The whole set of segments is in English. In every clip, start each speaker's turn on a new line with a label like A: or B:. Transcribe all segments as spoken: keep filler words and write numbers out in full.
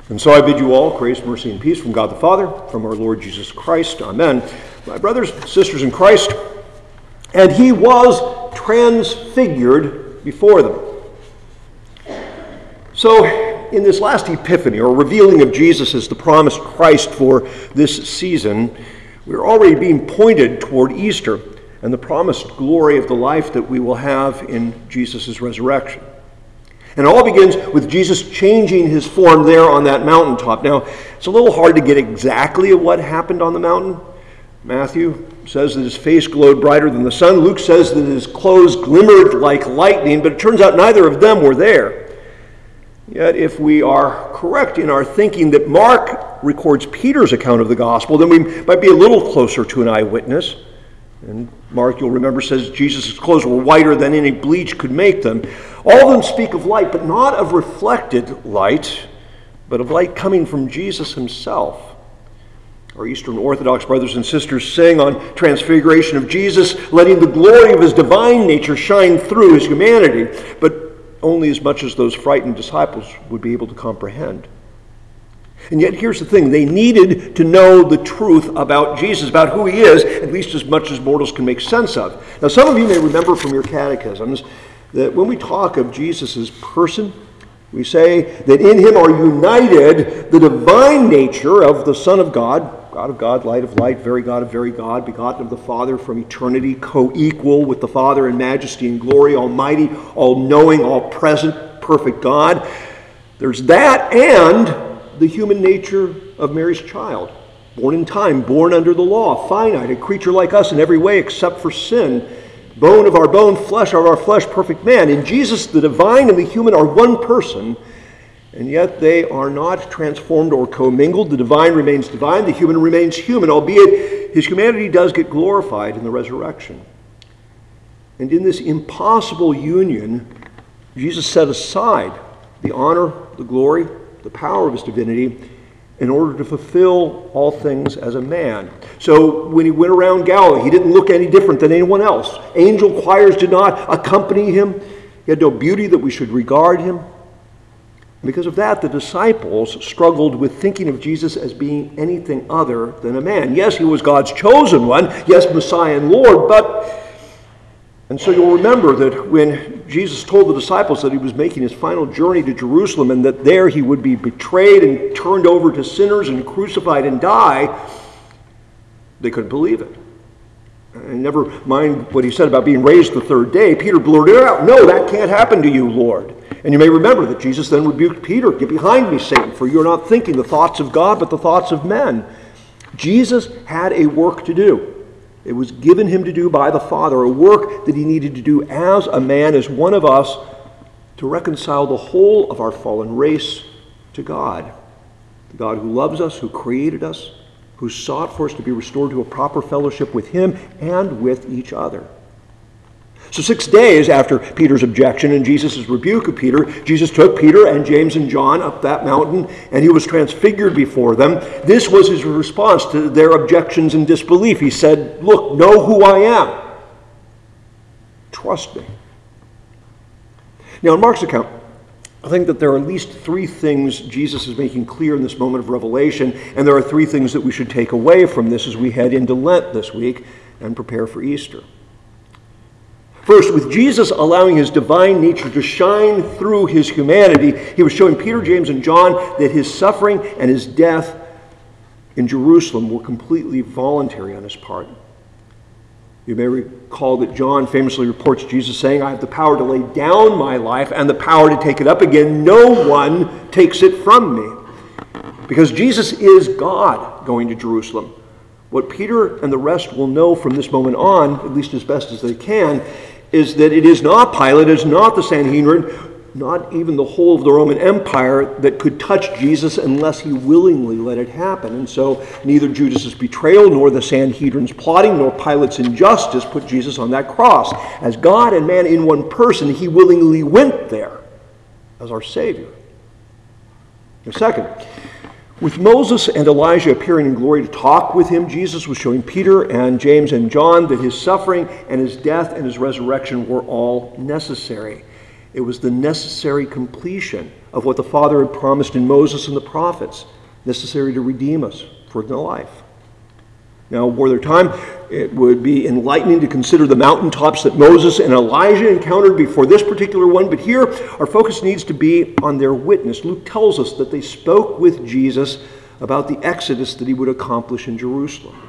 A: And so I bid you all grace, mercy, and peace from God the Father, from our Lord Jesus Christ. Amen. My brothers and sisters in Christ, and he was transfigured before them. So, in this last Epiphany, or revealing of Jesus as the promised Christ for this season, we're already being pointed toward Easter and the promised glory of the life that we will have in Jesus' resurrection. And it all begins with Jesus changing his form there on that mountaintop. Now, it's a little hard to get exactly at what happened on the mountain. Matthew says that his face glowed brighter than the sun. Luke says that his clothes glimmered like lightning, but it turns out neither of them were there. Yet, if we are correct in our thinking that Mark records Peter's account of the gospel, then we might be a little closer to an eyewitness. And Mark, you'll remember, says Jesus' clothes were whiter than any bleach could make them. All of them speak of light, but not of reflected light, but of light coming from Jesus himself. Our Eastern Orthodox brothers and sisters sing on Transfiguration of Jesus, letting the glory of his divine nature shine through his humanity, but only as much as those frightened disciples would be able to comprehend. And yet here's the thing, they needed to know the truth about Jesus, about who he is, at least as much as mortals can make sense of. Now, some of you may remember from your catechisms that when we talk of Jesus' person, we say that in him are united the divine nature of the Son of God, God of God, light of light, very God of very God, begotten of the Father from eternity, co-equal with the Father in majesty and glory, almighty, all-knowing, all-present, perfect God. There's that and the human nature of Mary's child, born in time, born under the law, finite, a creature like us in every way except for sin, bone of our bone, flesh of our flesh, perfect man. In Jesus, the divine and the human are one person, and yet they are not transformed or commingled. The divine remains divine, the human remains human, albeit his humanity does get glorified in the resurrection. And in this impossible union, Jesus set aside the honor, the glory, the power of his divinity in order to fulfill all things as a man. So when he went around Galilee, he didn't look any different than anyone else. Angel choirs did not accompany him. He had no beauty that we should regard him. Because of that, the disciples struggled with thinking of Jesus as being anything other than a man. Yes, he was God's chosen one. Yes, Messiah and Lord, but... And so you'll remember that when Jesus told the disciples that he was making his final journey to Jerusalem and that there he would be betrayed and turned over to sinners and crucified and die, they couldn't believe it. And never mind what he said about being raised the third day, Peter blurted out, "No, that can't happen to you, Lord." And you may remember that Jesus then rebuked Peter, "Get behind me, Satan, for you're not thinking the thoughts of God, but the thoughts of men." Jesus had a work to do. It was given him to do by the Father, a work that he needed to do as a man, as one of us, to reconcile the whole of our fallen race to God. The God who loves us, who created us, who sought for us to be restored to a proper fellowship with him and with each other. So six days after Peter's objection and Jesus' rebuke of Peter, Jesus took Peter and James and John up that mountain, and he was transfigured before them. This was his response to their objections and disbelief. He said, "Look, know who I am. Trust me." Now, in Mark's account, I think that there are at least three things Jesus is making clear in this moment of revelation, and there are three things that we should take away from this as we head into Lent this week and prepare for Easter. First, with Jesus allowing his divine nature to shine through his humanity, he was showing Peter, James, and John that his suffering and his death in Jerusalem were completely voluntary on his part. You may recall that John famously reports Jesus saying, "I have the power to lay down my life and the power to take it up again. No one takes it from me." Because Jesus is God going to Jerusalem. What Peter and the rest will know from this moment on, at least as best as they can, is that it is not Pilate, it is not the Sanhedrin, not even the whole of the Roman Empire that could touch Jesus unless he willingly let it happen. And so neither Judas' betrayal, nor the Sanhedrin's plotting, nor Pilate's injustice put Jesus on that cross. As God and man in one person, he willingly went there as our Savior. And second, with Moses and Elijah appearing in glory to talk with him, Jesus was showing Peter and James and John that his suffering and his death and his resurrection were all necessary. It was the necessary completion of what the Father had promised in Moses and the prophets, necessary to redeem us for the life. Now, were there time, it would be enlightening to consider the mountaintops that Moses and Elijah encountered before this particular one, but here our focus needs to be on their witness. Luke tells us that they spoke with Jesus about the exodus that he would accomplish in Jerusalem.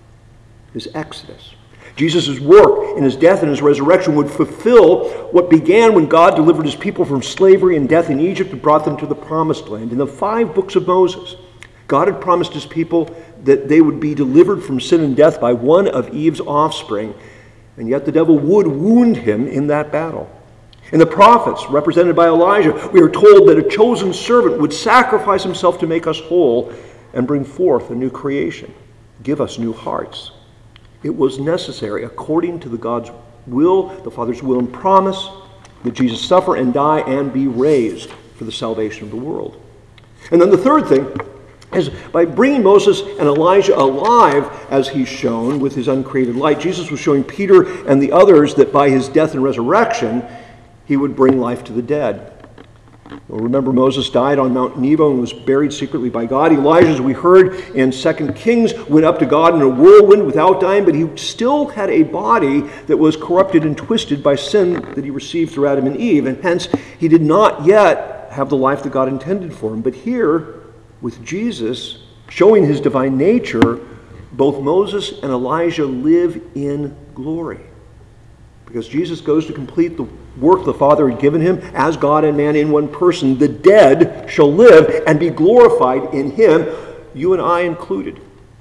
A: His exodus. Jesus' work in his death and his resurrection would fulfill what began when God delivered his people from slavery and death in Egypt and brought them to the promised land. In the five books of Moses, God had promised his people that they would be delivered from sin and death by one of Eve's offspring, and yet the devil would wound him in that battle. In the prophets, represented by Elijah, we are told that a chosen servant would sacrifice himself to make us whole and bring forth a new creation, give us new hearts. It was necessary, according to the God's will, the Father's will and promise, that Jesus suffer and die and be raised for the salvation of the world. And then the third thing is by bringing Moses and Elijah alive, as he's shown with his uncreated light, Jesus was showing Peter and the others that by his death and resurrection, he would bring life to the dead. Well, remember, Moses died on Mount Nebo and was buried secretly by God. Elijah, as we heard in Second Kings, went up to God in a whirlwind without dying, but he still had a body that was corrupted and twisted by sin that he received through Adam and Eve, and hence he did not yet have the life that God intended for him. But here, with Jesus showing his divine nature, both Moses and Elijah live in glory. Because Jesus goes to complete the work the Father had given him as God and man in one person. The dead shall live and be glorified in him, you and I included.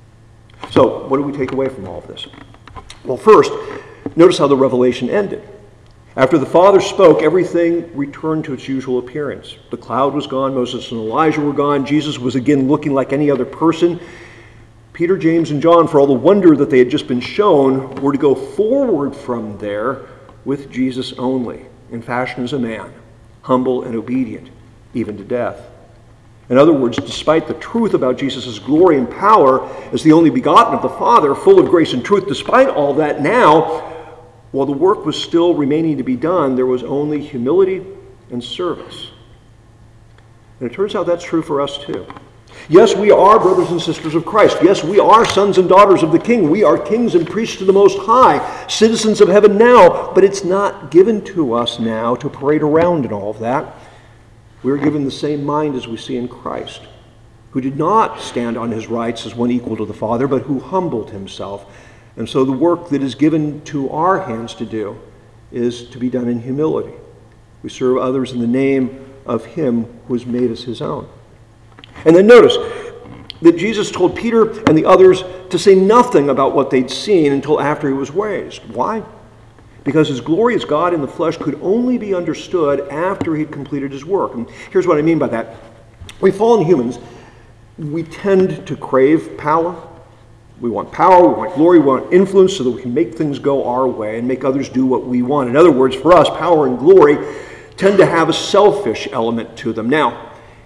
A: So, what do we take away from all of this? Well, first, notice how the revelation ended. After the Father spoke, everything returned to its usual appearance. The cloud was gone, Moses and Elijah were gone, Jesus was again looking like any other person. Peter, James, and John, for all the wonder that they had just been shown, were to go forward from there with Jesus only, in fashion as a man, humble and obedient, even to death. In other words, despite the truth about Jesus' glory and power as the only begotten of the Father, full of grace and truth, despite all that now, while the work was still remaining to be done, there was only humility and service. And it turns out that's true for us too. Yes, we are brothers and sisters of Christ. Yes, we are sons and daughters of the King. We are kings and priests to the Most High, citizens of heaven now, but it's not given to us now to parade around in all of that. We're given the same mind as we see in Christ, who did not stand on his rights as one equal to the Father, but who humbled himself. And so the work that is given to our hands to do is to be done in humility. We serve others in the name of him who has made us his own. And then notice that Jesus told Peter and the others to say nothing about what they'd seen until after he was raised. Why? Because his glory as God in the flesh could only be understood after he'd completed his work. And here's what I mean by that. We fallen humans, we tend to crave power. We want power, we want glory, we want influence so that we can make things go our way and make others do what we want. In other words, for us, power and glory tend to have a selfish element to them. Now,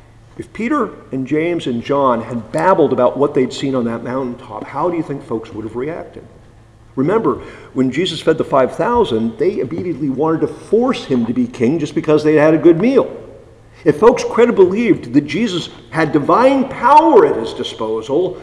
A: if Peter and James and John had babbled about what they'd seen on that mountaintop, how do you think folks would have reacted? Remember, when Jesus fed the five thousand, they immediately wanted to force him to be king just because they had a good meal. If folks credibly believed that Jesus had divine power at his disposal,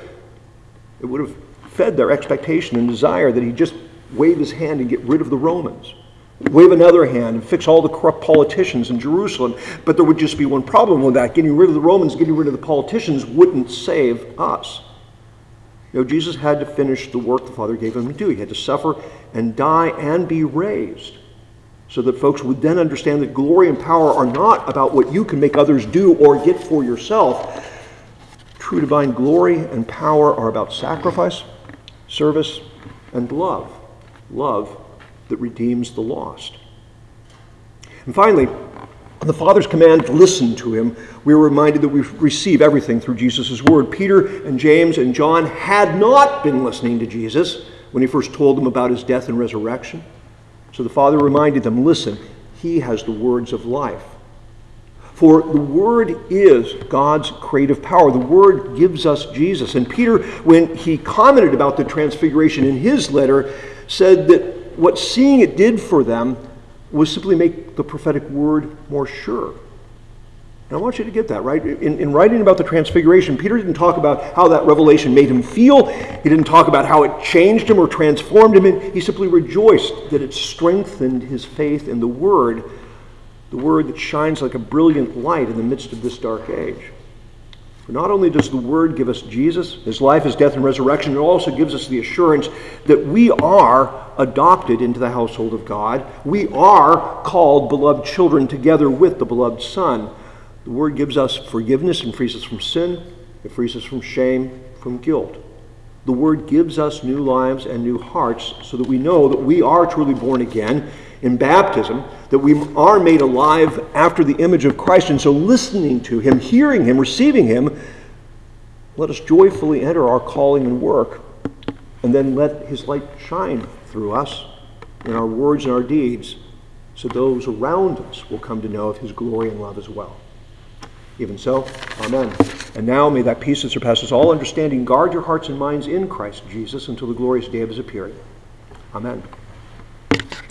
A: it would have fed their expectation and desire that he'd just wave his hand and get rid of the Romans. Wave another hand and fix all the corrupt politicians in Jerusalem. But there would just be one problem with that. Getting rid of the Romans, getting rid of the politicians wouldn't save us. You know, Jesus had to finish the work the Father gave him to do. He had to suffer and die and be raised so that folks would then understand that glory and power are not about what you can make others do or get for yourself. True divine glory and power are about sacrifice, service, and love. Love that redeems the lost. And finally, on the Father's command to listen to him, we are reminded that we receive everything through Jesus' word. Peter and James and John had not been listening to Jesus when he first told them about his death and resurrection. So the Father reminded them, listen, he has the words of life. For the Word is God's creative power. The Word gives us Jesus. And Peter, when he commented about the transfiguration in his letter, said that what seeing it did for them was simply make the prophetic word more sure. And I want you to get that, right? In, in writing about the Transfiguration, Peter didn't talk about how that revelation made him feel. He didn't talk about how it changed him or transformed him. He simply rejoiced that it strengthened his faith in the Word, the Word that shines like a brilliant light in the midst of this dark age. For not only does the Word give us Jesus, his life, his death, and resurrection, it also gives us the assurance that we are adopted into the household of God. We are called beloved children together with the beloved Son. The Word gives us forgiveness and frees us from sin. It frees us from shame, from guilt. The Word gives us new lives and new hearts so that we know that we are truly born again in baptism, that we are made alive after the image of Christ. And so listening to him, hearing him, receiving him, let us joyfully enter our calling and work, and then let his light shine through us in our words and our deeds, so those around us will come to know of his glory and love as well. Even so, amen. And now may that peace that surpasses all understanding guard your hearts and minds in Christ Jesus until the glorious day of his appearing. Amen.